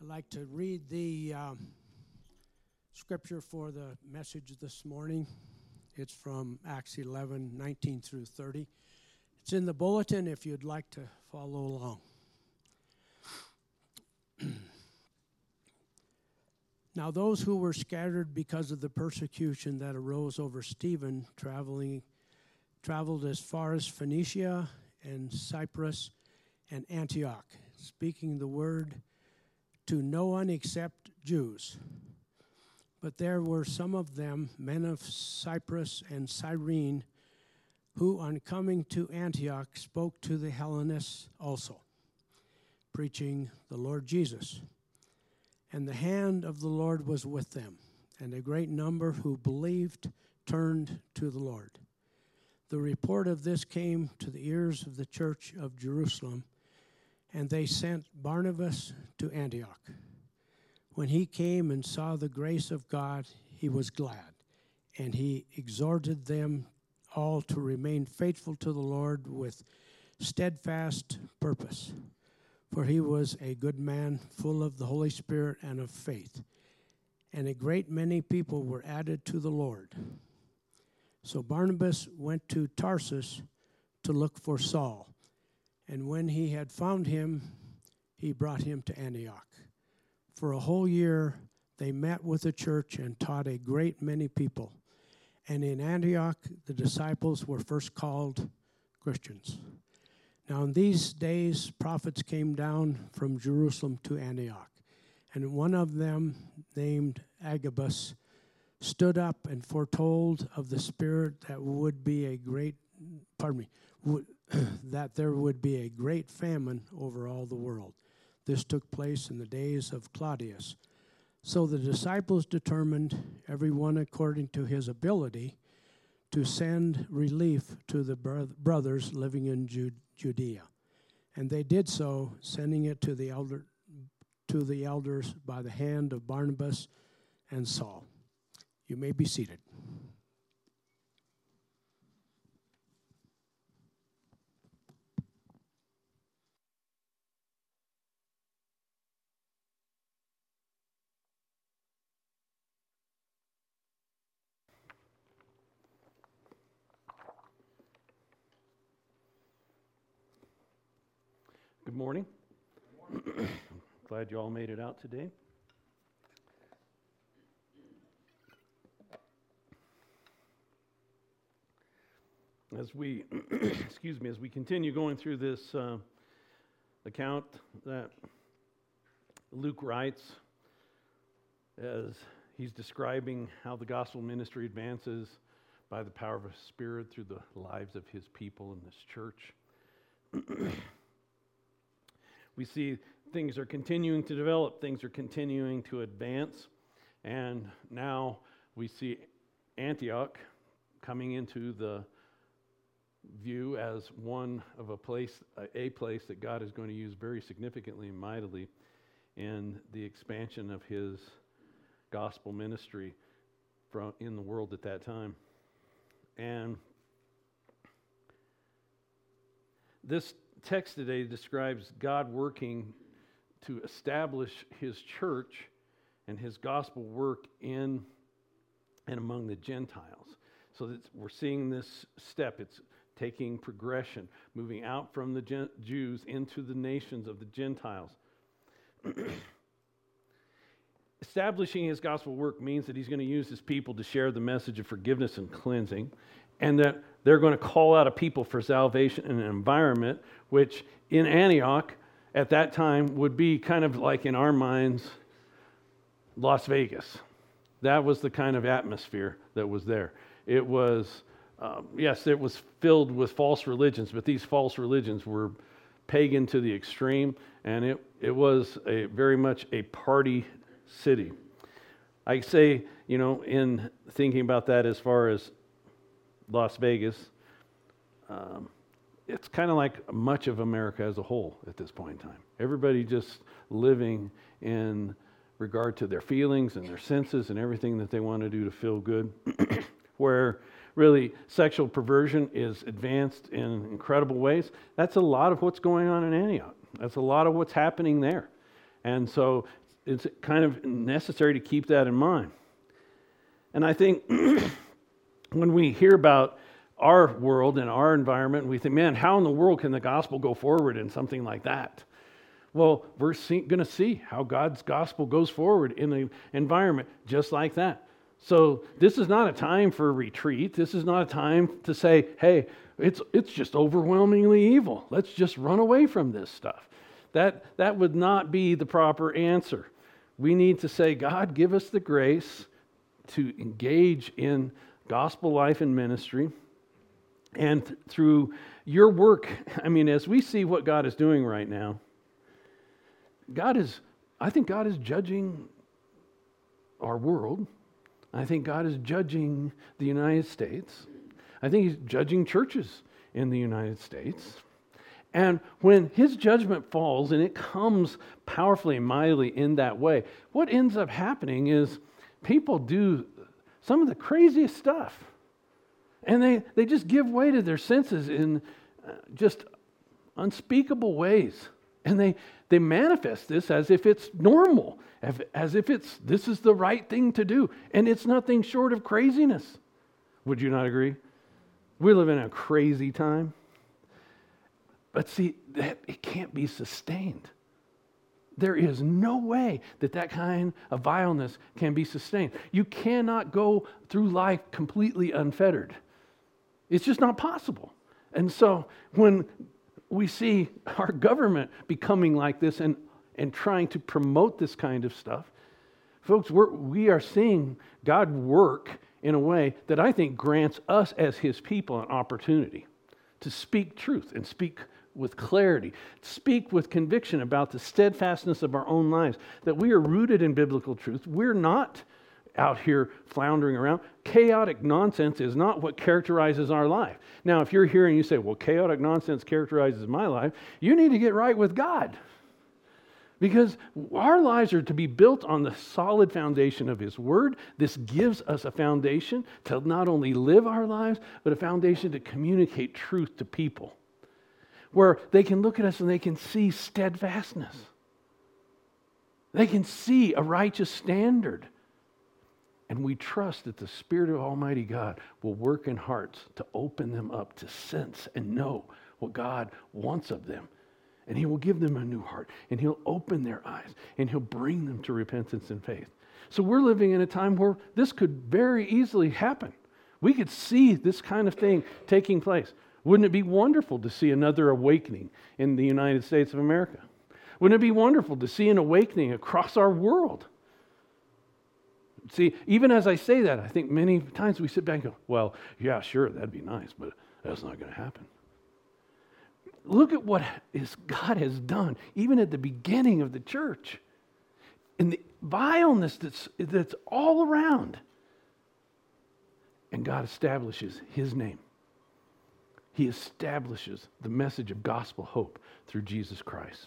I'd like to read the scripture for the message this morning. It's from Acts 11:19 through 30. It's in the bulletin if you'd like to follow along. Now those who were scattered because of the persecution that arose over Stephen traveled as far as Phoenicia and Cyprus and Antioch, speaking the word to no one except Jews. But there were some of them, men of Cyprus and Cyrene, who on coming to Antioch spoke to the Hellenists also, preaching the Lord Jesus. And the hand of the Lord was with them, and a great number who believed turned to the Lord. The report of this came to the ears of the church of Jerusalem, and they sent Barnabas to Antioch. When he came and saw the grace of God, he was glad, and he exhorted them all to remain faithful to the Lord with steadfast purpose. For he was a good man, full of the Holy Spirit and of faith. And a great many people were added to the Lord. So Barnabas went to Tarsus to look for Saul. And when he had found him, he brought him to Antioch. For a whole year they met with the church and taught a great many people. And in Antioch the disciples were first called Christians. Now in these days prophets came down from Jerusalem to Antioch. And one of them, named Agabus, stood up and foretold of the Spirit that that there would be a great famine over all the world. This took place in the days of Claudius. So the disciples determined, every one according to his ability, to send relief to the brothers living in Judea. And they did so, sending it to the elders by the hand of Barnabas and Saul. You may be seated. Good morning. Glad you all made it out today. As we, as we continue going through this account that Luke writes, as he's describing how the gospel ministry advances by the power of His Spirit through the lives of His people in this church. We see things are continuing to develop, things are continuing to advance, and now we see Antioch coming into the view as one of a place that God is going to use very significantly and mightily in the expansion of His gospel ministry in the world at that time. And this text today describes God working to establish His church and His gospel work in and among the Gentiles. So that we're seeing this step. It's taking progression, moving out from the Jews into the nations of the Gentiles. Establishing His gospel work means that He's going to use His people to share the message of forgiveness and cleansing, and that they're going to call out a people for salvation in an environment which in Antioch at that time would be kind of like in our minds Las Vegas. That was the kind of atmosphere that was there. It was, it was filled with false religions, but these false religions were pagan to the extreme, and it was very much a party city. I say, in thinking about that as far as Las Vegas, it's kind of like much of America as a whole at this point in time. Everybody just living in regard to their feelings and their senses and everything that they want to do to feel good, where really sexual perversion is advanced in incredible ways. That's a lot of what's going on in Antioch. That's a lot of what's happening there. And so it's kind of necessary to keep that in mind. And I think when we hear about our world and our environment, we think, man, how in the world can the gospel go forward in something like that? Well, we're going to see how God's gospel goes forward in an environment just like that. So this is not a time for retreat. This is not a time to say, hey, it's just overwhelmingly evil. Let's just run away from this stuff. That would not be the proper answer. We need to say, God, give us the grace to engage in gospel life and ministry. And through your work, I mean, as we see what God is doing right now, I think God is judging our world. I think God is judging the United States. I think He's judging churches in the United States. And when His judgment falls, and it comes powerfully and mightily in that way, what ends up happening is people do some of the craziest stuff. And they just give way to their senses in just unspeakable ways. And they manifest this as if it's normal, as if this is the right thing to do. And it's nothing short of craziness. Would you not agree? We live in a crazy time. But see, that it can't be sustained. There is no way that kind of vileness can be sustained. You cannot go through life completely unfettered. It's just not possible. And so when we see our government becoming like this and trying to promote this kind of stuff, folks, we are seeing God work in a way that I think grants us as His people an opportunity to speak truth and speak with clarity, speak with conviction about the steadfastness of our own lives, that we are rooted in biblical truth. We're not out here floundering around. Chaotic nonsense is not what characterizes our life. Now, if you're here and you say, well, chaotic nonsense characterizes my life, you need to get right with God. Because our lives are to be built on the solid foundation of His Word. This gives us a foundation to not only live our lives, but a foundation to communicate truth to people, where they can look at us and they can see steadfastness. They can see a righteous standard. And we trust that the Spirit of Almighty God will work in hearts to open them up to sense and know what God wants of them. And He will give them a new heart, and He'll open their eyes, and He'll bring them to repentance and faith. So we're living in a time where this could very easily happen. We could see this kind of thing taking place. Wouldn't it be wonderful to see another awakening in the United States of America? Wouldn't it be wonderful to see an awakening across our world? See, even as I say that, I think many times we sit back and go, well, yeah, sure, that'd be nice, but that's not going to happen. Look at what God has done, even at the beginning of the church, and the vileness that's all around. And God establishes His name. He establishes the message of gospel hope through Jesus Christ.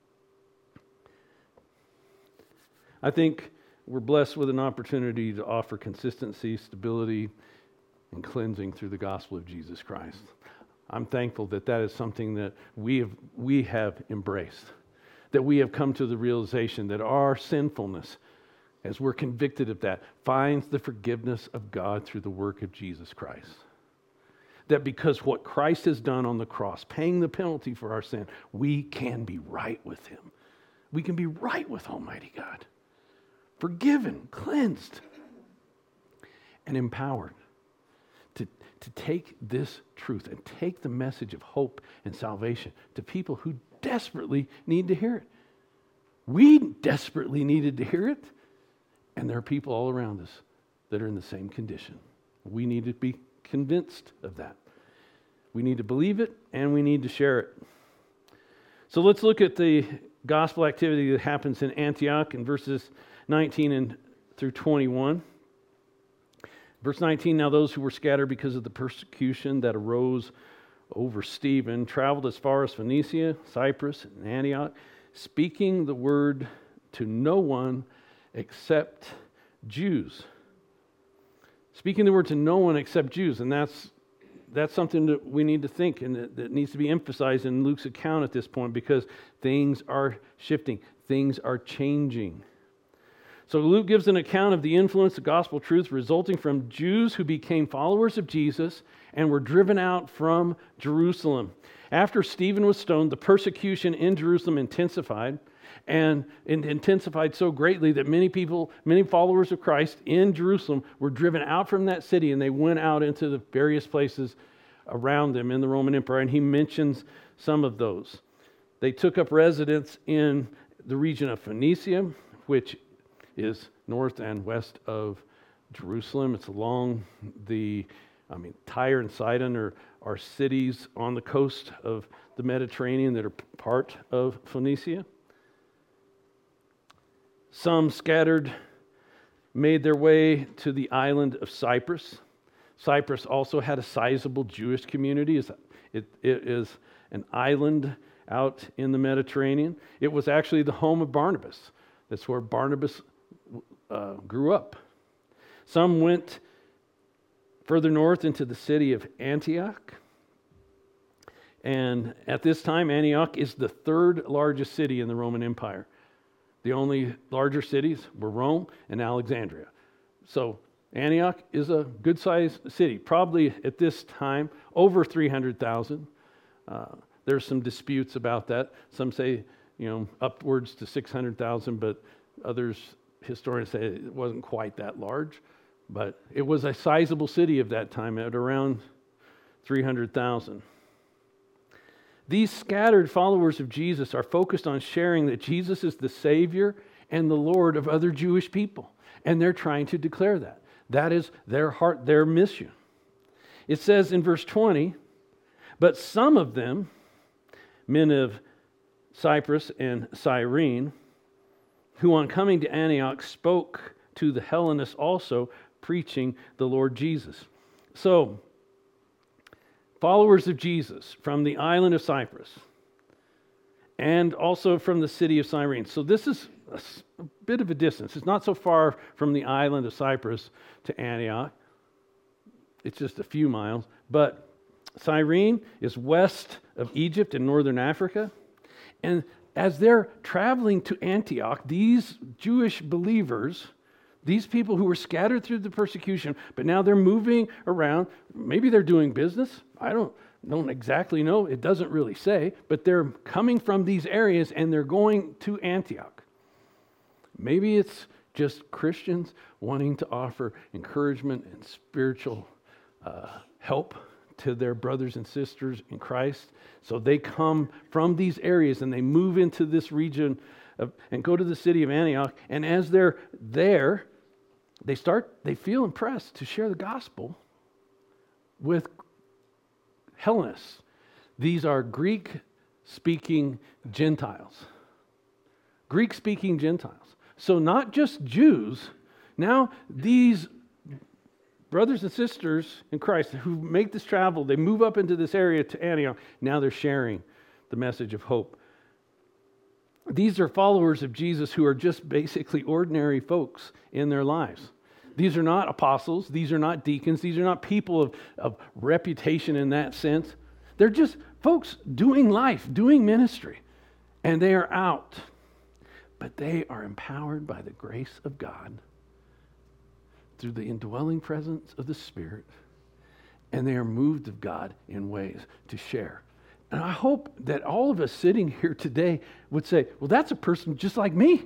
I think we're blessed with an opportunity to offer consistency, stability, and cleansing through the gospel of Jesus Christ. I'm thankful that is something that we have embraced, that we have come to the realization that our sinfulness, as we're convicted of that, finds the forgiveness of God through the work of Jesus Christ. That because what Christ has done on the cross, paying the penalty for our sin, we can be right with Him. We can be right with Almighty God. Forgiven, cleansed, and empowered to take this truth and take the message of hope and salvation to people who desperately need to hear it. We desperately needed to hear it, and there are people all around us that are in the same condition. We need to be convinced of that. We need to believe it, and we need to share it. So let's look at the gospel activity that happens in Antioch in verses 19 through 21. Verse 19, now those who were scattered because of the persecution that arose over Stephen traveled as far as Phoenicia, Cyprus, and Antioch, speaking the word to no one except Jews. Speaking the word to no one except Jews, and that's something that we need to think and that needs to be emphasized in Luke's account at this point, because things are shifting, things are changing. So Luke gives an account of the influence of gospel truth resulting from Jews who became followers of Jesus and were driven out from Jerusalem. After Stephen was stoned, the persecution in Jerusalem intensified, and it intensified so greatly that many followers of Christ in Jerusalem were driven out from that city, and they went out into the various places around them in the Roman Empire, and he mentions some of those. They took up residence in the region of Phoenicia, which is north and west of Jerusalem. It's along Tyre and Sidon are cities on the coast of the Mediterranean that are part of Phoenicia. Some scattered made their way to the island of Cyprus. Cyprus also had a sizable Jewish community. It is an island out in the Mediterranean. It was actually the home of Barnabas. That's where Barnabas grew up. Some went further north into the city of Antioch. And at this time, Antioch is the third largest city in the Roman Empire. The only larger cities were Rome and Alexandria. So Antioch is a good-sized city, probably at this time over 300,000. There's some disputes about that. Some say, upwards to 600,000, but others, historians say it wasn't quite that large. But it was a sizable city of that time at around 300,000. These scattered followers of Jesus are focused on sharing that Jesus is the Savior and the Lord of other Jewish people. And they're trying to declare that. That is their heart, their mission. It says in verse 20, but some of them, men of Cyprus and Cyrene, who on coming to Antioch spoke to the Hellenists also, preaching the Lord Jesus. So, followers of Jesus from the island of Cyprus and also from the city of Cyrene. So this is a bit of a distance. It's not so far from the island of Cyprus to Antioch. It's just a few miles. But Cyrene is west of Egypt in northern Africa. And as they're traveling to Antioch, these Jewish believers, these people who were scattered through the persecution, but now they're moving around. Maybe they're doing business. I don't exactly know. It doesn't really say. But they're coming from these areas and they're going to Antioch. Maybe it's just Christians wanting to offer encouragement and spiritual help to their brothers and sisters in Christ. So they come from these areas and they move into this region and go to the city of Antioch. And as they're there, they feel impressed to share the gospel with Hellenists. These are Greek-speaking Gentiles. Greek-speaking Gentiles. So not just Jews. Now these brothers and sisters in Christ who make this travel, they move up into this area to Antioch. Now they're sharing the message of hope. These are followers of Jesus who are just basically ordinary folks in their lives. These are not apostles. These are not deacons. These are not people of reputation in that sense. They're just folks doing life, doing ministry. And they are out. But they are empowered by the grace of God through the indwelling presence of the Spirit. And they are moved of God in ways to share. And I hope that all of us sitting here today would say, well, that's a person just like me.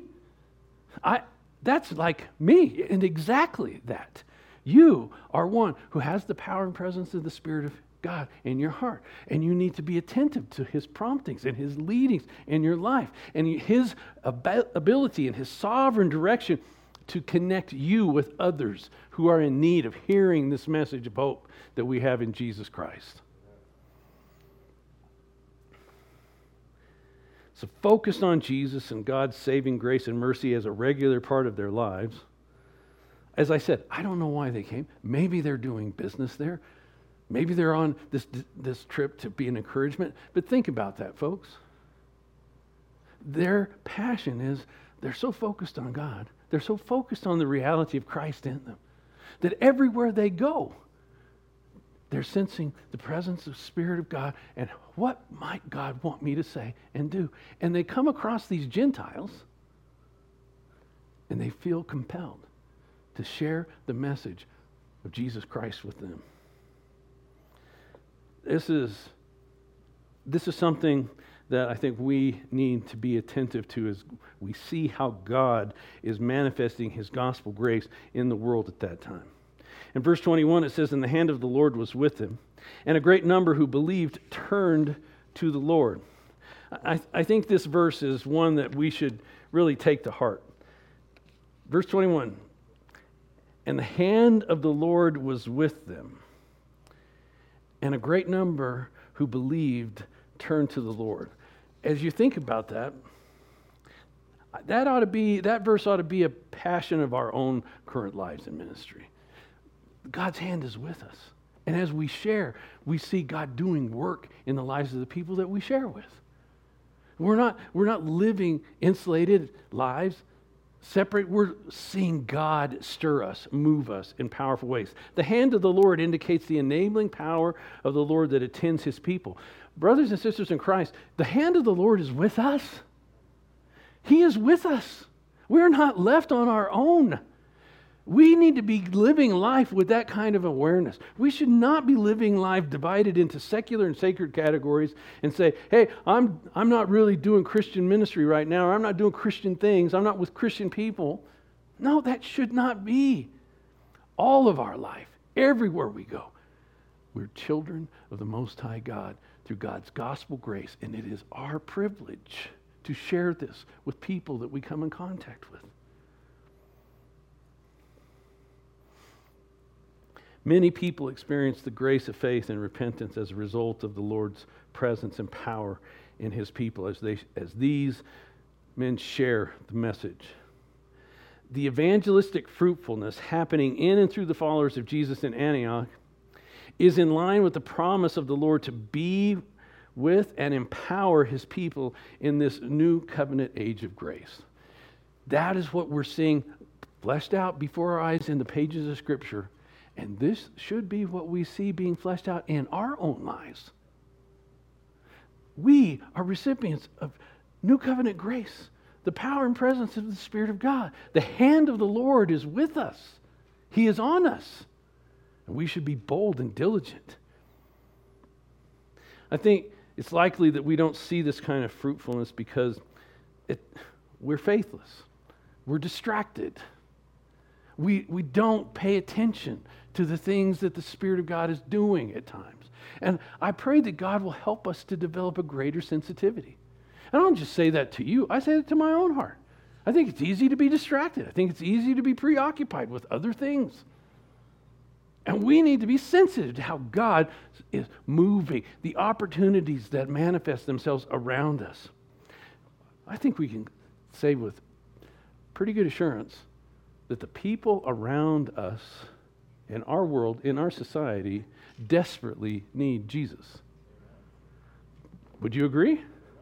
That's like me, and exactly that. You are one who has the power and presence of the Spirit of God in your heart. And you need to be attentive to His promptings and His leadings in your life. And His ability and His sovereign direction to connect you with others who are in need of hearing this message of hope that we have in Jesus Christ. So focused on Jesus and God's saving grace and mercy as a regular part of their lives. As I said, I don't know why they came. Maybe they're doing business there. Maybe they're on this trip to be an encouragement. But think about that, folks. Their passion is they're so focused on God. They're so focused on the reality of Christ in them that everywhere they go, they're sensing the presence of the Spirit of God and what might God want me to say and do. And they come across these Gentiles and they feel compelled to share the message of Jesus Christ with them. This is something that I think we need to be attentive to as we see how God is manifesting his gospel grace in the world at that time. In verse 21, it says, "And the hand of the Lord was with him, and a great number who believed turned to the Lord." I think this verse is one that we should really take to heart. Verse 21, "And the hand of the Lord was with them, and a great number who believed turned to the Lord." As you think about that verse ought to be a passion of our own current lives in ministry. God's hand is with us. And as we share, we see God doing work in the lives of the people that we share with. We're not living insulated lives, separate. We're seeing God stir us, move us in powerful ways. The hand of the Lord indicates the enabling power of the Lord that attends his people. Brothers and sisters in Christ, the hand of the Lord is with us. He is with us. We're not left on our own. We need to be living life with that kind of awareness. We should not be living life divided into secular and sacred categories and say, hey, I'm not really doing Christian ministry right now, or I'm not doing Christian things, I'm not with Christian people. No, that should not be. All of our life, everywhere we go, we're children of the Most High God through God's gospel grace, and it is our privilege to share this with people that we come in contact with. Many people experience the grace of faith and repentance as a result of the Lord's presence and power in his people as these men share the message. The evangelistic fruitfulness happening in and through the followers of Jesus in Antioch is in line with the promise of the Lord to be with and empower his people in this new covenant age of grace. That is what we're seeing fleshed out before our eyes in the pages of Scripture. And this should be what we see being fleshed out in our own lives. We are recipients of new covenant grace, the power and presence of the Spirit of God. The hand of the Lord is with us. He is on us. And we should be bold and diligent. I think it's likely that we don't see this kind of fruitfulness because we're faithless. We're distracted. We don't pay attention to the things that the Spirit of God is doing at times. And I pray that God will help us to develop a greater sensitivity. And I don't just say that to you. I say that to my own heart. I think it's easy to be distracted. I think it's easy to be preoccupied with other things. And we need to be sensitive to how God is moving, the opportunities that manifest themselves around us. I think we can say with pretty good assurance that the people around us in our world, in our society, desperately need Jesus. Would you agree?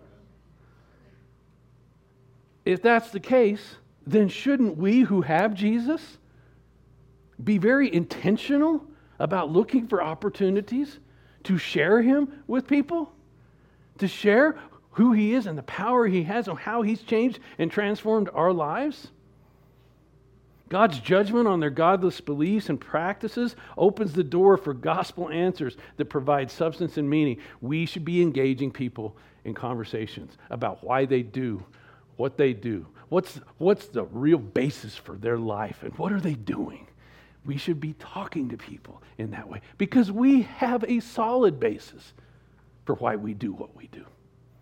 If that's the case, then shouldn't we who have Jesus be very intentional about looking for opportunities to share him with people? To share who he is and the power he has and how he's changed and transformed our lives? God's judgment on their godless beliefs and practices opens the door for gospel answers that provide substance and meaning. We should be engaging people in conversations about why they do what they do. What's the real basis for their life and what are they doing? We should be talking to people in that way because we have a solid basis for why we do what we do.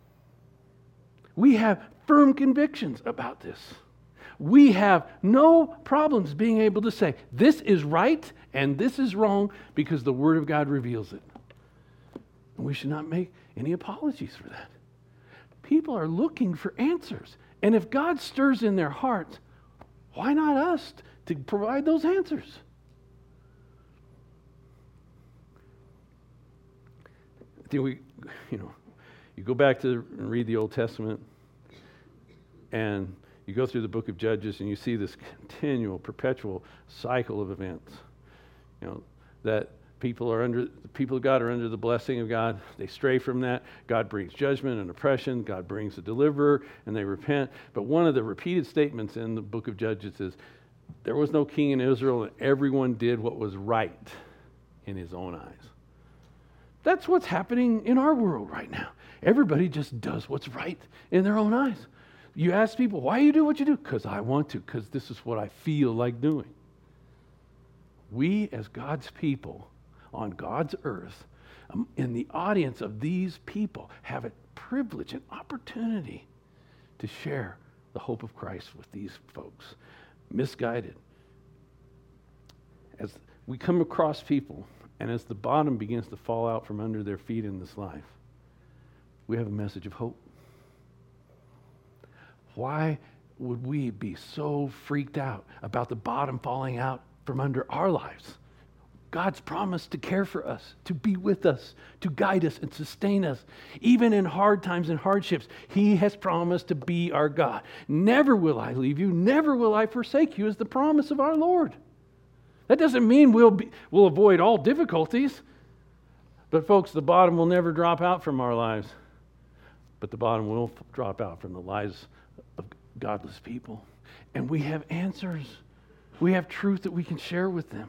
We have firm convictions about this. We have no problems being able to say, this is right and this is wrong because the Word of God reveals it. And we should not make any apologies for that. People are looking for answers. And if God stirs in their hearts, why not us to provide those answers? I think you go back to and read the Old Testament and you go through the book of Judges and you see this continual, perpetual cycle of events, that The people of God are under the blessing of God. They stray from that. God brings judgment and oppression. God brings a deliverer, and they repent. But one of the repeated statements in the book of Judges is, there was no king in Israel, and everyone did what was right in his own eyes. That's what's happening in our world right now. Everybody just does what's right in their own eyes. You ask people, why do you do what you do? Because I want to, because this is what I feel like doing. We, as God's people on God's earth, in the audience of these people, have a privilege, an opportunity to share the hope of Christ with these folks. Misguided. As we come across people, and as the bottom begins to fall out from under their feet in this life, we have a message of hope. Why would we be so freaked out about the bottom falling out from under our lives? God's promised to care for us, to be with us, to guide us and sustain us. Even in hard times and hardships, He has promised to be our God. Never will I leave you, never will I forsake you, is the promise of our Lord. That doesn't mean we'll avoid all difficulties. But folks, the bottom will never drop out from our lives. But the bottom will drop out from the lives of godless people. And we have answers. We have truth that we can share with them.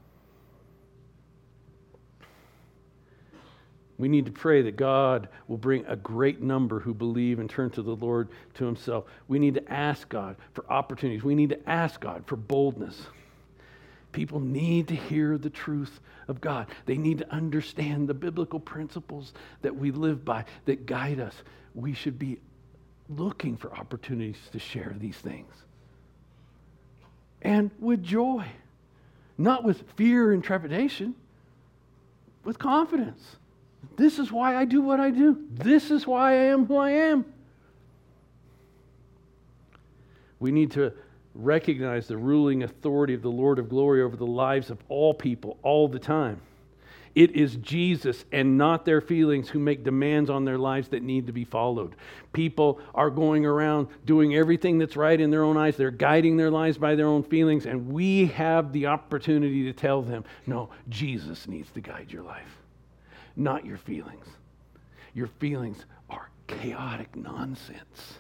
We need to pray that God will bring a great number who believe and turn to the Lord, to Himself. We need to ask God for opportunities. We need to ask God for boldness. People need to hear the truth of God. They need to understand the biblical principles that we live by, that guide us. We should be looking for opportunities to share these things. And with joy, not with fear and trepidation, with confidence. This is why I do what I do. This is why I am who I am. We need to recognize the ruling authority of the Lord of glory over the lives of all people all the time. It is Jesus and not their feelings who make demands on their lives that need to be followed. People are going around doing everything that's right in their own eyes. They're guiding their lives by their own feelings, and we have the opportunity to tell them, no, Jesus needs to guide your life, not your feelings. Your feelings are chaotic nonsense.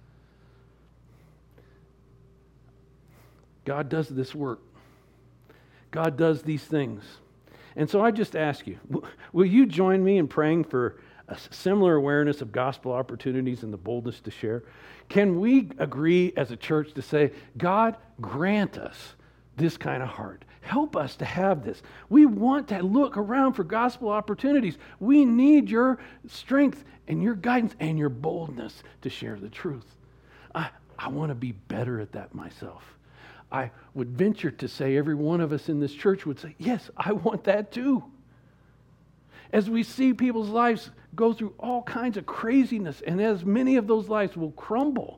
God does this work. God does these things. And so I just ask you, will you join me in praying for a similar awareness of gospel opportunities and the boldness to share? Can we agree as a church to say, God, grant us this kind of heart. Help us to have this. We want to look around for gospel opportunities. We need your strength and your guidance and your boldness to share the truth. I want to be better at that myself. I would venture to say every one of us in this church would say, yes, I want that too. As we see people's lives go through all kinds of craziness, and as many of those lives will crumble,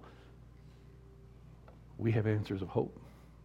we have answers of hope.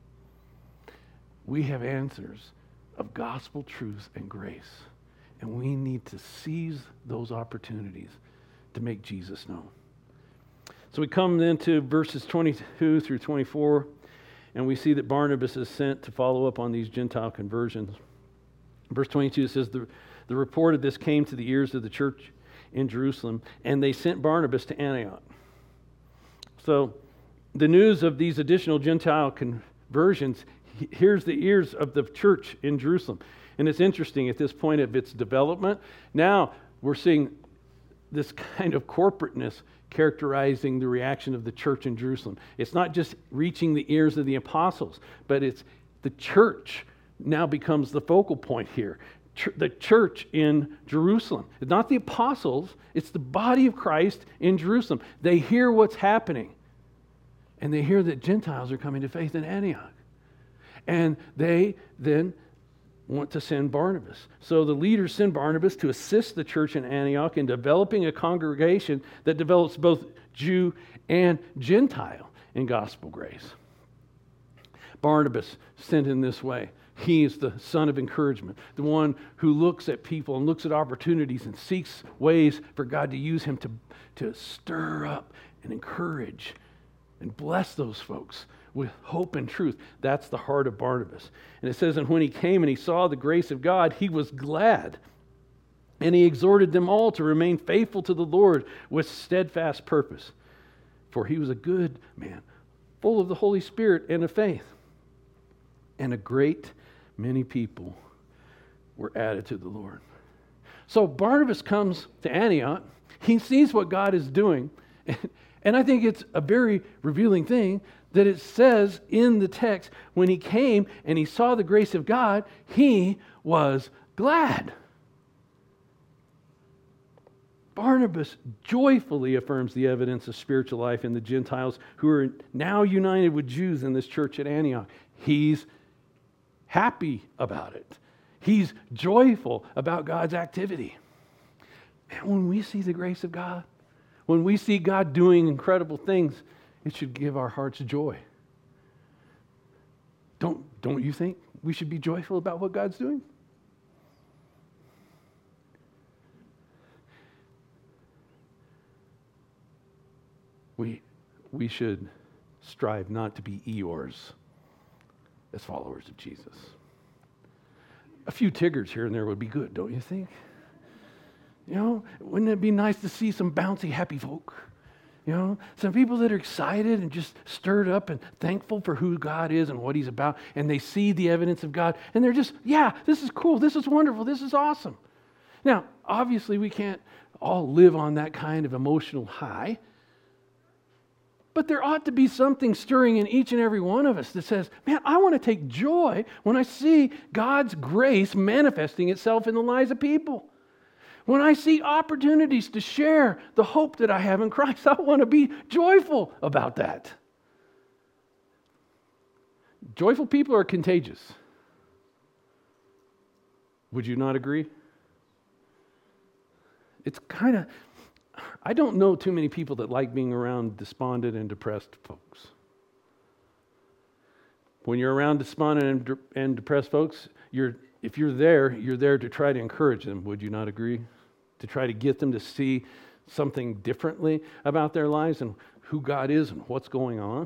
We have answers of gospel truth and grace, and we need to seize those opportunities to make Jesus known. So we come then to verses 22 through 24. And we see that Barnabas is sent to follow up on these Gentile conversions. Verse 22 says, the report of this came to the ears of the church in Jerusalem, and they sent Barnabas to Antioch. So the news of these additional Gentile conversions, here's the ears of the church in Jerusalem. And it's interesting at this point of its development. Now we're seeing this kind of corporateness characterizing the reaction of the church in Jerusalem. It's not just reaching the ears of the apostles, but it's the church now becomes the focal point here. The church in Jerusalem. It's not the apostles, it's the body of Christ in Jerusalem. They hear what's happening, and they hear that Gentiles are coming to faith in Antioch. And they then want to send Barnabas. So the leaders send Barnabas to assist the church in Antioch in developing a congregation that develops both Jew and Gentile in gospel grace. Barnabas sent in this way. He is the son of encouragement, the one who looks at people and looks at opportunities and seeks ways for God to use him to stir up and encourage and bless those folks with hope and truth. That's the heart of Barnabas. And it says, and when he came and he saw the grace of God, he was glad. And he exhorted them all to remain faithful to the Lord with steadfast purpose. For he was a good man, full of the Holy Spirit and of faith. And a great many people were added to the Lord. So Barnabas comes to Antioch. He sees what God is doing. And I think it's a very revealing thing that it says in the text, when he came and he saw the grace of God, he was glad. Barnabas joyfully affirms the evidence of spiritual life in the Gentiles who are now united with Jews in this church at Antioch. He's happy about it. He's joyful about God's activity. And when we see the grace of God, when we see God doing incredible things, it should give our hearts joy. Don't you think we should be joyful about what God's doing? We should strive not to be Eeyores as followers of Jesus. A few Tiggers here and there would be good, don't you think? You know, wouldn't it be nice to see some bouncy, happy folk? You know, some people that are excited and just stirred up and thankful for who God is and what He's about, and they see the evidence of God, and they're just, yeah, this is cool, this is wonderful, this is awesome. Now, obviously, we can't all live on that kind of emotional high, but there ought to be something stirring in each and every one of us that says, man, I want to take joy when I see God's grace manifesting itself in the lives of people. When I see opportunities to share the hope that I have in Christ, I want to be joyful about that. Joyful people are contagious. Would you not agree? It's kind of... I don't know too many people that like being around despondent and depressed folks. When you're around despondent and depressed folks, if you're there to try to encourage them. Would you not agree? To try to get them to see something differently about their lives and who God is and what's going on.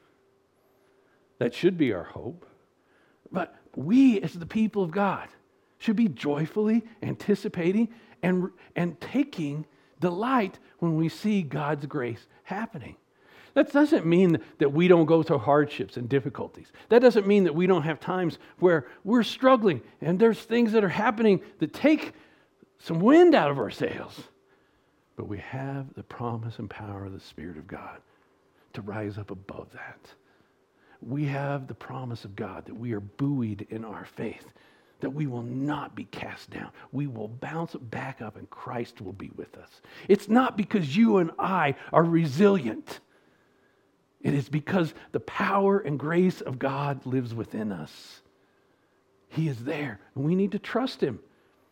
That should be our hope. But we, as the people of God, should be joyfully anticipating and taking delight when we see God's grace happening. That doesn't mean that we don't go through hardships and difficulties. That doesn't mean that we don't have times where we're struggling and there's things that are happening that take some wind out of our sails. But we have the promise and power of the Spirit of God to rise up above that. We have the promise of God that we are buoyed in our faith, that we will not be cast down. We will bounce back up and Christ will be with us. It's not because you and I are resilient. It is because the power and grace of God lives within us. He is there, and we need to trust Him.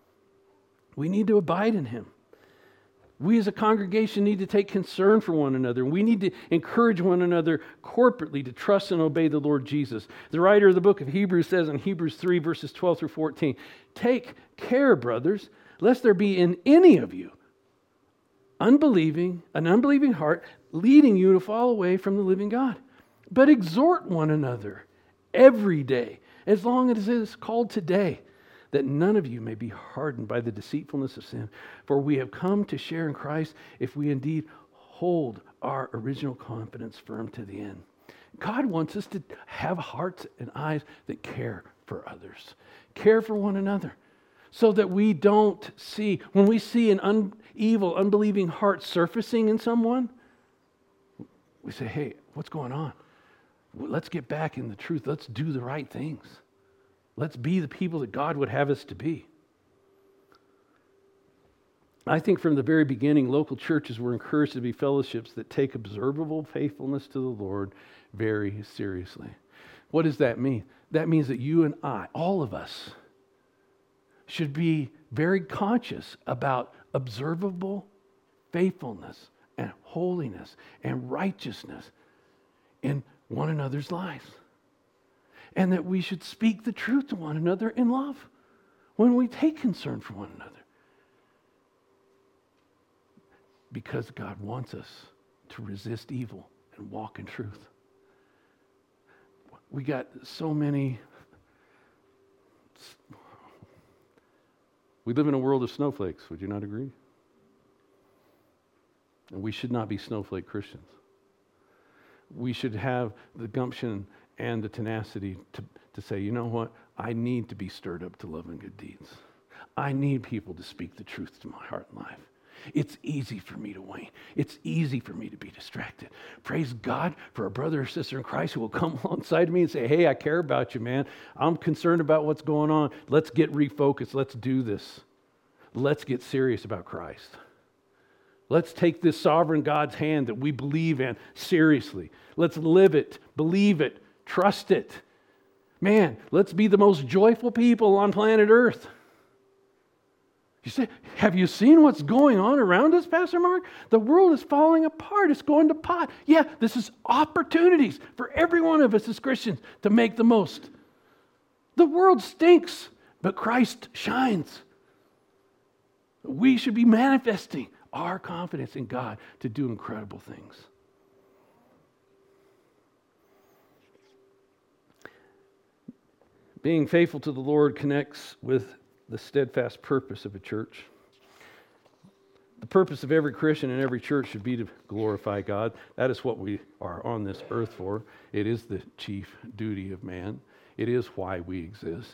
We need to abide in Him. We as a congregation need to take concern for one another. We need to encourage one another corporately to trust and obey the Lord Jesus. The writer of the book of Hebrews says in Hebrews 3, verses 12 through 14, "Take care, brothers, lest there be in any of you an unbelieving heart, leading you to fall away from the living God. But exhort one another every day, as long as it is called today, that none of you may be hardened by the deceitfulness of sin. For we have come to share in Christ if we indeed hold our original confidence firm to the end." God wants us to have hearts and eyes that care for others, care for one another, so that we don't see, when we see an evil, unbelieving heart surfacing in someone, we say, hey, what's going on? Let's get back in the truth. Let's do the right things. Let's be the people that God would have us to be. I think from the very beginning, local churches were encouraged to be fellowships that take observable faithfulness to the Lord very seriously. What does that mean? That means that you and I, all of us, should be very conscious about observable faithfulness and holiness and righteousness in one another's lives. And that we should speak the truth to one another in love when we take concern for one another. Because God wants us to resist evil and walk in truth. we got so many. We live in a world of snowflakes. Would you not agree? And we should not be snowflake Christians. We should have the gumption and the tenacity to say, you know what? I need to be stirred up to love and good deeds. I need people to speak the truth to my heart and life. It's easy for me to wane. It's easy for me to be distracted. Praise God for a brother or sister in Christ who will come alongside me and say, hey, I care about you, man. I'm concerned about what's going on. Let's get refocused. Let's do this. Let's get serious about Christ. Let's take this sovereign God's hand that we believe in seriously. Let's live it, believe it, trust it. Man, let's be the most joyful people on planet Earth. You say, have you seen what's going on around us, Pastor Mark? The world is falling apart. It's going to pot. Yeah, this is opportunities for every one of us as Christians to make the most. The world stinks, but Christ shines. We should be manifesting our confidence in God to do incredible things. Being faithful to the Lord connects with the steadfast purpose of a church. The purpose of every Christian and every church should be to glorify God. That is what we are on this earth for. It is the chief duty of man. It is why we exist,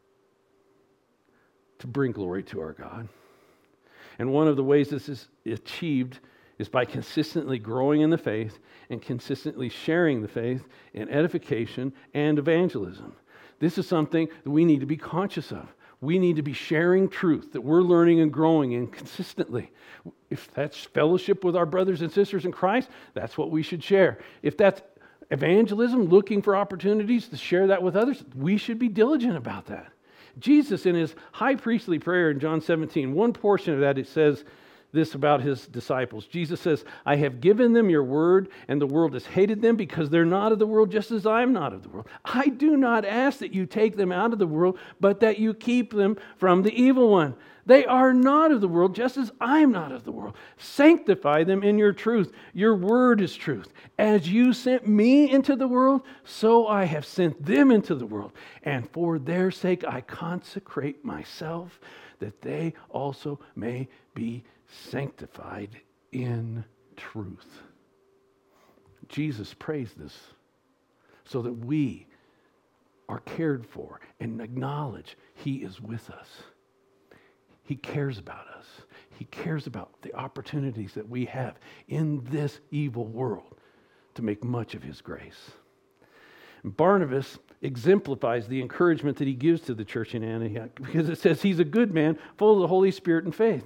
to bring glory to our God. And one of the ways this is achieved is by consistently growing in the faith and consistently sharing the faith in edification and evangelism. This is something that we need to be conscious of. We need to be sharing truth that we're learning and growing in consistently. If that's fellowship with our brothers and sisters in Christ, that's what we should share. If that's evangelism, looking for opportunities to share that with others, we should be diligent about that. Jesus, in his high priestly prayer in John 17, one portion of that, it says this about his disciples. Jesus says, I have given them your word, and the world has hated them because they're not of the world, just as I am not of the world. I do not ask that you take them out of the world, but that you keep them from the evil one. They are not of the world, just as I am not of the world. Sanctify them in your truth. Your word is truth. As you sent me into the world, so I have sent them into the world. And for their sake I consecrate myself, that they also may be sanctified in truth. Jesus prays this so that we are cared for and acknowledge He is with us. He cares about us. He cares about the opportunities that we have in this evil world to make much of His grace. Barnabas exemplifies the encouragement that he gives to the church in Antioch because it says he's a good man, full of the Holy Spirit and faith.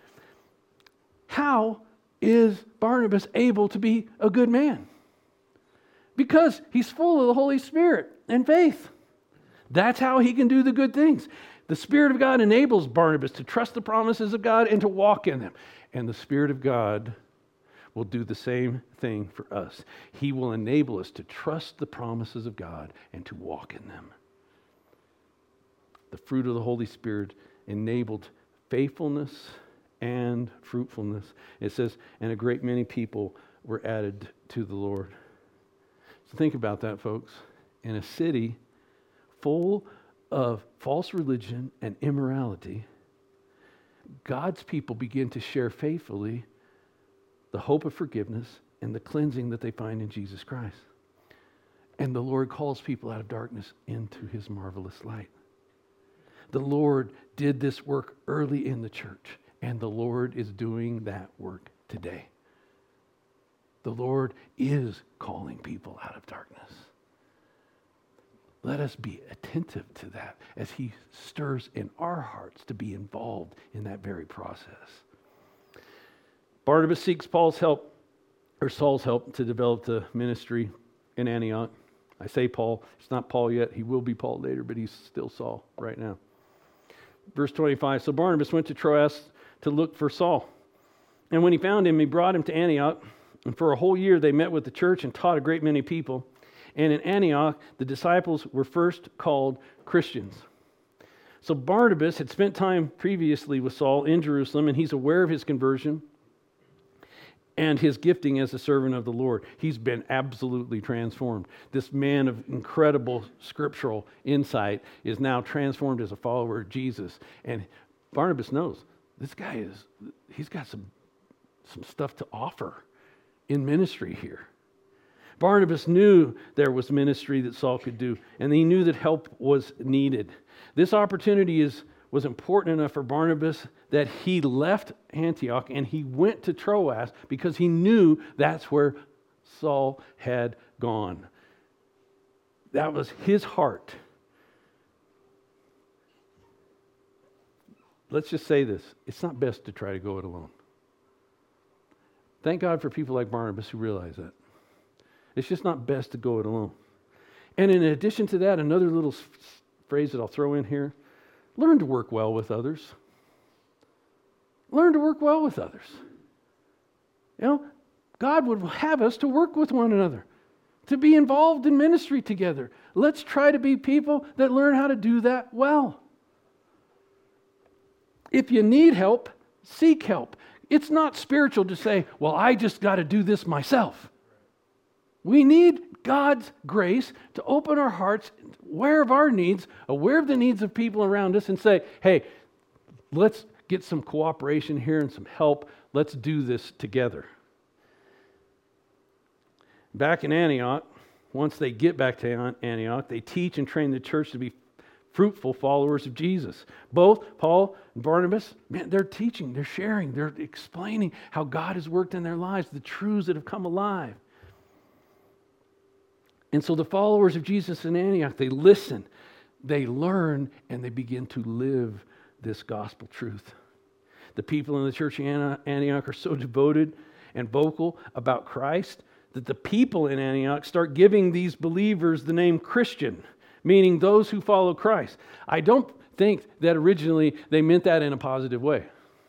How is Barnabas able to be a good man? Because he's full of the Holy Spirit and faith. That's how he can do the good things. The Spirit of God enables Barnabas to trust the promises of God and to walk in them. And the Spirit of God will do the same thing for us. He will enable us to trust the promises of God and to walk in them. The fruit of the Holy Spirit enabled faithfulness and fruitfulness. It says, and a great many people were added to the Lord. So think about that, folks. In a city full of false religion and immorality, God's people begin to share faithfully the hope of forgiveness and the cleansing that they find in Jesus Christ. And the Lord calls people out of darkness into His marvelous light. The Lord did this work early in the church, and the Lord is doing that work today. The Lord is calling people out of darkness. Let us be attentive to that as He stirs in our hearts to be involved in that very process. Barnabas seeks Saul's help to develop the ministry in Antioch. I say Paul, it's not Paul yet. He will be Paul later, but he's still Saul right now. Verse 25, so Barnabas went to Troas to look for Saul. And when he found him, he brought him to Antioch. And for a whole year they met with the church and taught a great many people. And in Antioch, the disciples were first called Christians. So Barnabas had spent time previously with Saul in Jerusalem, and he's aware of his conversion. and his gifting as a servant of the Lord. He's been absolutely transformed. This man of incredible scriptural insight is now transformed as a follower of Jesus. And Barnabas knows this guy he's got some stuff to offer in ministry here. Barnabas knew there was ministry that Saul could do, and he knew that help was needed. This opportunity was important enough for Barnabas that he left Antioch and he went to Troas because he knew that's where Saul had gone. That was his heart. Let's just say this. It's not best to try to go it alone. Thank God for people like Barnabas who realize that. It's just not best to go it alone. And in addition to that, another little phrase that I'll throw in here, learn to work well with others. Learn to work well with others. You know, God would have us to work with one another, to be involved in ministry together. Let's try to be people that learn how to do that well. If you need help, seek help. It's not spiritual to say, well, I just got to do this myself. We need God's grace to open our hearts, aware of our needs, aware of the needs of people around us, and say, hey, let's get some cooperation here and some help. Let's do this together. Back in Antioch, once they get back to Antioch, they teach and train the church to be fruitful followers of Jesus. Both Paul and Barnabas, man, they're teaching, they're sharing, they're explaining how God has worked in their lives, the truths that have come alive. And so the followers of Jesus in Antioch, they listen, they learn, and they begin to live this gospel truth. The people in the church in Antioch are so devoted and vocal about Christ that the people in Antioch start giving these believers the name Christian, meaning those who follow Christ. I don't think that originally they meant that in a positive way.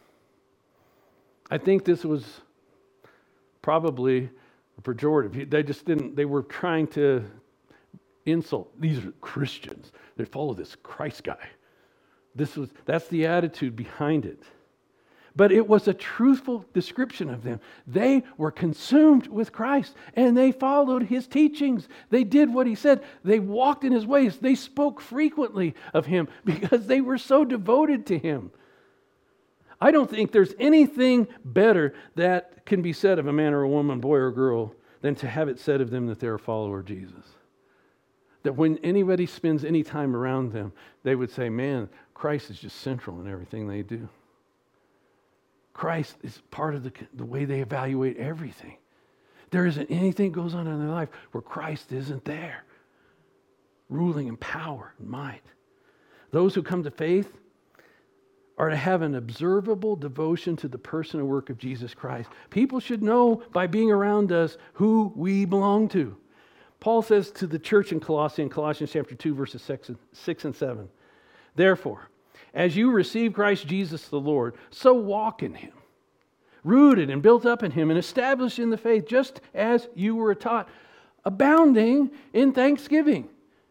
I think this was probably pejorative. They were trying to insult. These are Christians. They follow this Christ guy. That's the attitude behind it. But it was a truthful description of them. They were consumed with Christ and they followed his teachings. They did what he said. They walked in his ways. They spoke frequently of him because they were so devoted to him. I don't think there's anything better that can be said of a man or a woman, boy or girl, than to have it said of them that they're a follower of Jesus. That when anybody spends any time around them, they would say, man, Christ is just central in everything they do. Christ is part of the way they evaluate everything. There isn't anything that goes on in their life where Christ isn't there, ruling in power and might. Those who come to faith are to have an observable devotion to the person and work of Jesus Christ. People should know by being around us who we belong to. Paul says to the church in Colossians chapter 2, verses 6 and 7, therefore, as you receive Christ Jesus the Lord, so walk in him, rooted and built up in him and established in the faith, just as you were taught, abounding in thanksgiving.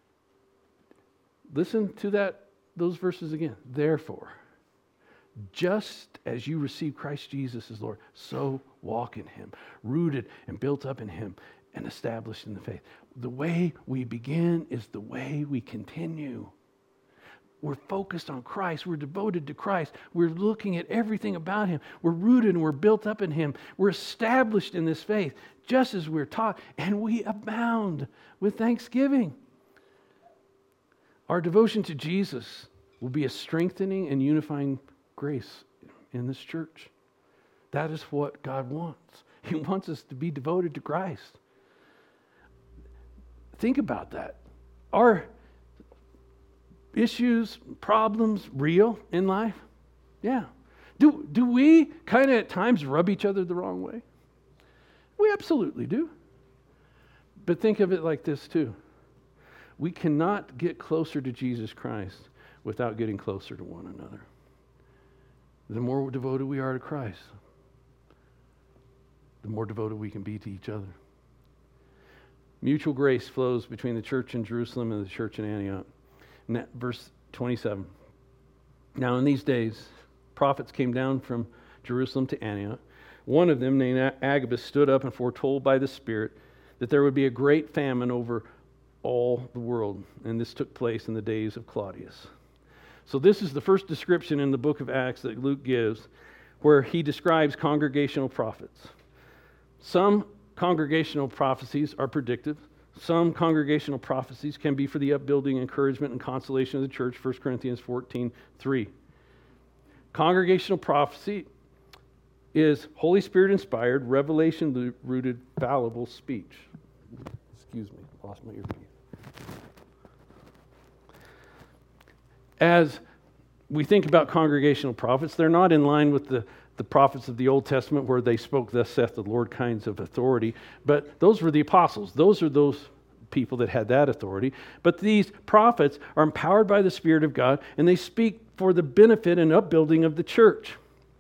Listen to those verses again. Therefore, just as you receive Christ Jesus as Lord, so walk in him, rooted and built up in him and established in the faith. The way we begin is the way we continue. We're focused on Christ. We're devoted to Christ. We're looking at everything about him. We're rooted and we're built up in him. We're established in this faith, just as we're taught, and we abound with thanksgiving. Our devotion to Jesus will be a strengthening and unifying grace in this church. That is what God wants. He wants us to be devoted to Christ. Think about that. Are issues, problems real in life? Yeah. Do we kind of at times rub each other the wrong way? We absolutely do. But think of it like this too. We cannot get closer to Jesus Christ without getting closer to one another. The more devoted we are to Christ, the more devoted we can be to each other. Mutual grace flows between the church in Jerusalem and the church in Antioch. Verse 27. Now in these days, prophets came down from Jerusalem to Antioch. one of them, named Agabus, stood up and foretold by the Spirit that there would be a great famine over all the world. And this took place in the days of Claudius. So this is the first description in the book of Acts that Luke gives, where he describes congregational prophets. Some congregational prophecies are predictive. Some congregational prophecies can be for the upbuilding, encouragement, and consolation of the church, 1 Corinthians 14:3. Congregational prophecy is Holy Spirit inspired, revelation rooted, fallible speech. Excuse me, lost my earpiece. As we think about congregational prophets, they're not in line with the prophets of the Old Testament where they spoke, thus saith the Lord, kinds of authority. But those were the apostles. Those are those people that had that authority. But these prophets are empowered by the Spirit of God, and they speak for the benefit and upbuilding of the church.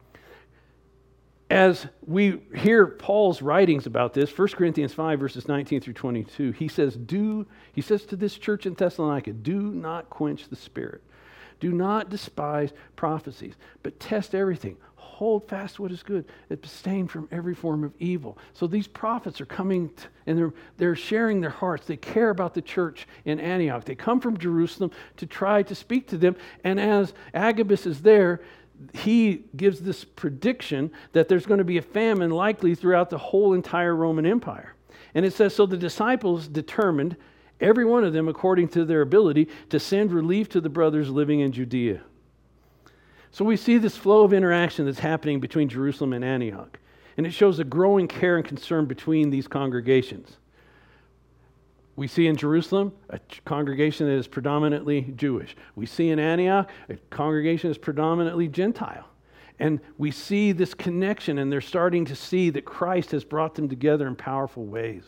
As we hear Paul's writings about this, 1 Corinthians 5, verses 19 through 22, he says to this church in Thessalonica, do not quench the Spirit. Do not despise prophecies, but test everything. Hold fast what is good. Abstain from every form of evil. So these prophets are coming and they're sharing their hearts. They care about the church in Antioch. They come from Jerusalem to try to speak to them. And as Agabus is there, he gives this prediction that there's going to be a famine likely throughout the whole entire Roman Empire. And it says, so the disciples determined, every one of them according to their ability, to send relief to the brothers living in Judea. So we see this flow of interaction that's happening between Jerusalem and Antioch. And it shows a growing care and concern between these congregations. We see in Jerusalem a congregation that is predominantly Jewish. We see in Antioch a congregation that is predominantly Gentile. And we see this connection, and they're starting to see that Christ has brought them together in powerful ways.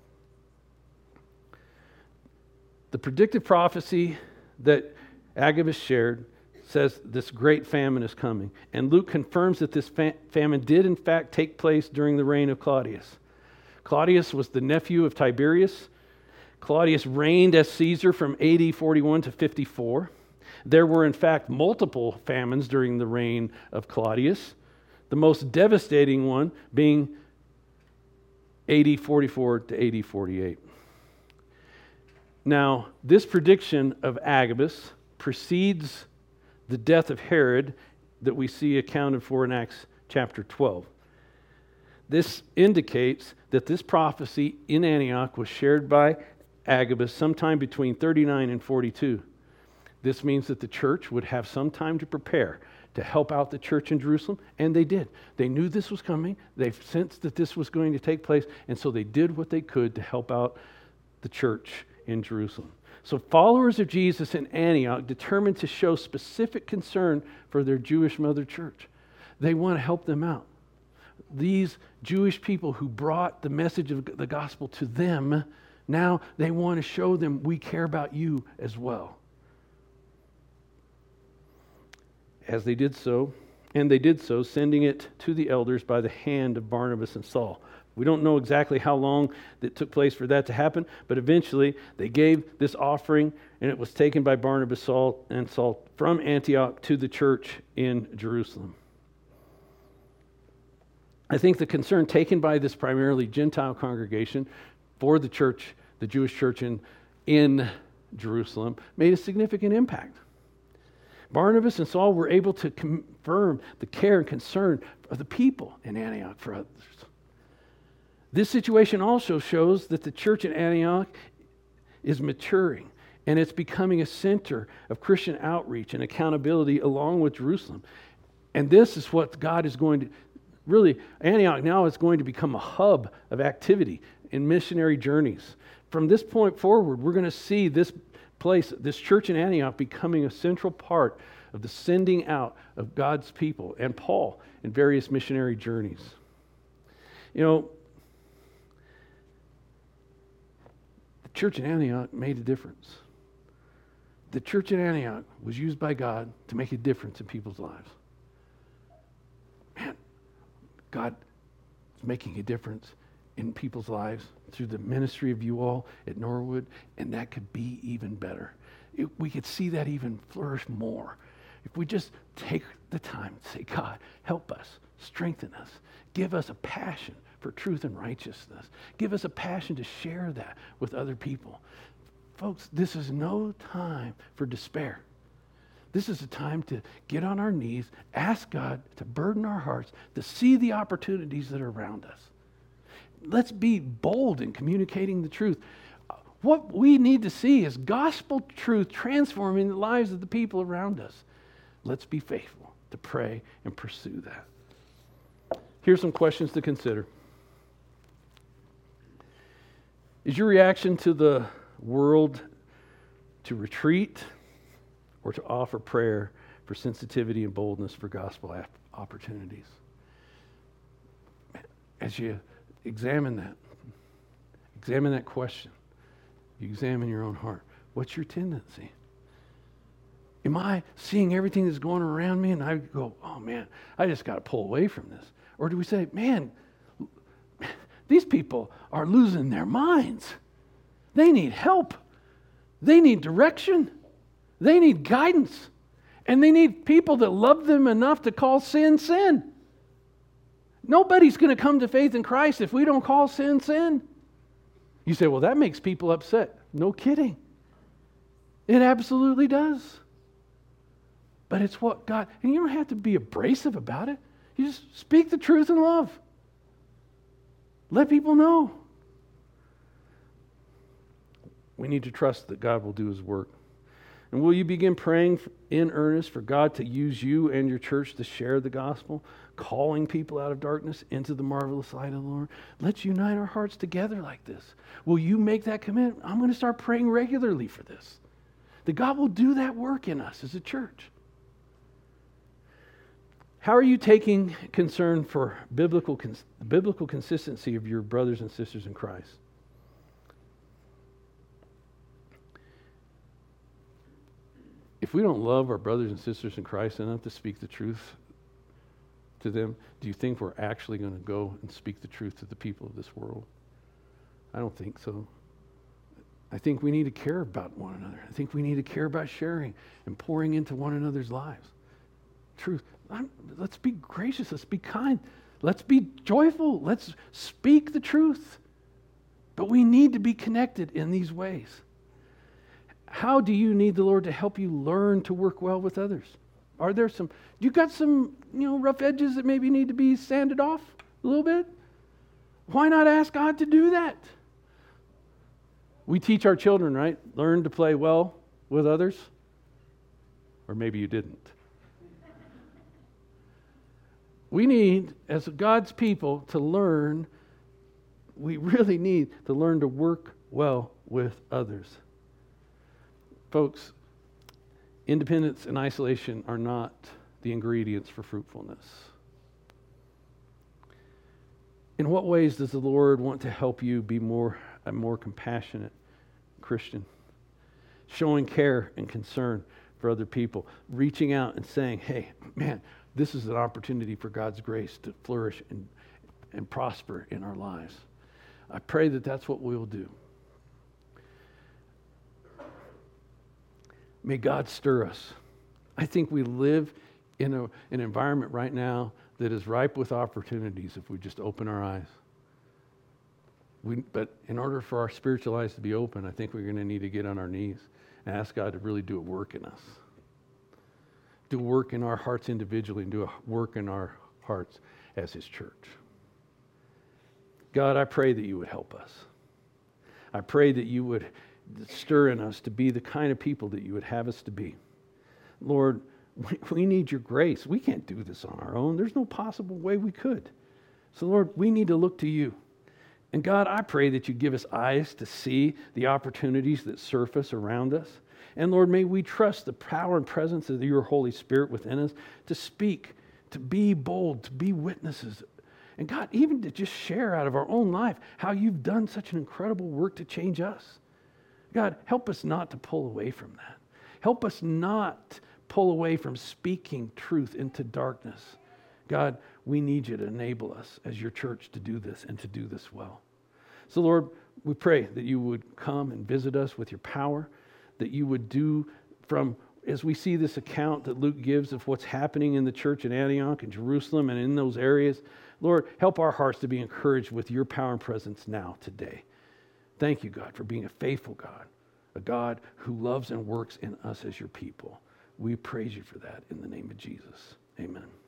The predictive prophecy that Agabus shared says this great famine is coming. And Luke confirms that this famine did in fact take place during the reign of Claudius. Claudius was the nephew of Tiberius. Claudius reigned as Caesar from AD 41 to 54. There were in fact multiple famines during the reign of Claudius, the most devastating one being AD 44 to AD 48. Now, this prediction of Agabus precedes the death of Herod that we see accounted for in Acts chapter 12. This indicates that this prophecy in Antioch was shared by Agabus sometime between 39 and 42. This means that the church would have some time to prepare to help out the church in Jerusalem, and they did. They knew this was coming. They sensed that this was going to take place, and so they did what they could to help out the church in Jerusalem. So followers of Jesus in Antioch determined to show specific concern for their Jewish mother church. They want to help them out. These Jewish people who brought the message of the gospel to them, now they want to show them we care about you as well. As they did so, sending it to the elders by the hand of Barnabas and Saul. We don't know exactly how long it took place for that to happen, but eventually they gave this offering, and it was taken by Barnabas, Saul, and Saul from Antioch to the church in Jerusalem. I think the concern taken by this primarily Gentile congregation for the church, the Jewish church in Jerusalem, made a significant impact. Barnabas and Saul were able to confirm the care and concern of the people in Antioch for others. This situation also shows that the church in Antioch is maturing, and it's becoming a center of Christian outreach and accountability along with Jerusalem. And this is what God is going to, really, Antioch now is going to become a hub of activity in missionary journeys. From this point forward, we're going to see this place, this church in Antioch, becoming a central part of the sending out of God's people and Paul in various missionary journeys. You know, the church in Antioch made a difference. The church in Antioch was used by God to make a difference in people's lives. Man, God is making a difference in people's lives through the ministry of you all at Norwood, and that could be even better. We could see that even flourish more. If we just take the time and say, God, help us, strengthen us, give us a passion for truth and righteousness. Give us a passion to share that with other people. Folks, this is no time for despair. This is a time to get on our knees, ask God to burden our hearts, to see the opportunities that are around us. Let's be bold in communicating the truth. What we need to see is gospel truth transforming the lives of the people around us. Let's be faithful to pray and pursue that. Here's some questions to consider. Is your reaction to the world to retreat or to offer prayer for sensitivity and boldness for gospel opportunities? As you examine that question, you examine your own heart. What's your tendency? Am I seeing everything that's going around me and I go, oh man, I just got to pull away from this? Or do we say, man, these people are losing their minds. They need help. They need direction. They need guidance. And they need people that love them enough to call sin, sin. Nobody's going to come to faith in Christ if we don't call sin, sin. You say, well, that makes people upset. No kidding. It absolutely does. But it's what God, and you don't have to be abrasive about it. You just speak the truth in love. Let people know. We need to trust that God will do His work. And will you begin praying in earnest for God to use you and your church to share the gospel, calling people out of darkness into the marvelous light of the Lord? Let's unite our hearts together like this. Will you make that commitment? I'm going to start praying regularly for this. That God will do that work in us as a church. How are you taking concern for biblical consistency of your brothers and sisters in Christ? If we don't love our brothers and sisters in Christ enough to speak the truth to them, do you think we're actually going to go and speak the truth to the people of this world? I don't think so. I think we need to care about one another. I think we need to care about sharing and pouring into one another's lives. Truth. Let's be gracious. Let's be kind. Let's be joyful. Let's speak the truth. But we need to be connected in these ways. How do you need the Lord to help you learn to work well with others? Are there some, you got some, rough edges that maybe need to be sanded off a little bit? Why not ask God to do that? We teach our children, right? Learn to play well with others. Or maybe you didn't. We need, as God's people, to learn, we really need to learn to work well with others. Folks, independence and isolation are not the ingredients for fruitfulness. In what ways does the Lord want to help you be a more compassionate Christian? Showing care and concern for other people, reaching out and saying, hey, man, this is an opportunity for God's grace to flourish and prosper in our lives. I pray that that's what we'll do. May God stir us. I think we live in an environment right now that is ripe with opportunities if we just open our eyes. But in order for our spiritual eyes to be open, I think we're going to need to get on our knees and ask God to really do a work in us. Do work in our hearts individually and do a work in our hearts as His church. God, I pray that you would help us. I pray that you would stir in us to be the kind of people that you would have us to be. Lord, we need your grace. We can't do this on our own. There's no possible way we could. So Lord, we need to look to you. And God, I pray that you give us eyes to see the opportunities that surface around us. And Lord, may we trust the power and presence of your Holy Spirit within us to speak, to be bold, to be witnesses. And God, even to just share out of our own life how you've done such an incredible work to change us. God, help us not to pull away from that. Help us not pull away from speaking truth into darkness. God, we need you to enable us as your church to do this and to do this well. So Lord, we pray that you would come and visit us with your power, that you would do from as we see this account that Luke gives of what's happening in the church in Antioch and Jerusalem and in those areas, Lord, help our hearts to be encouraged with your power and presence now, today. Thank you, God, for being a faithful God, a God who loves and works in us as your people. We praise you for that in the name of Jesus. Amen.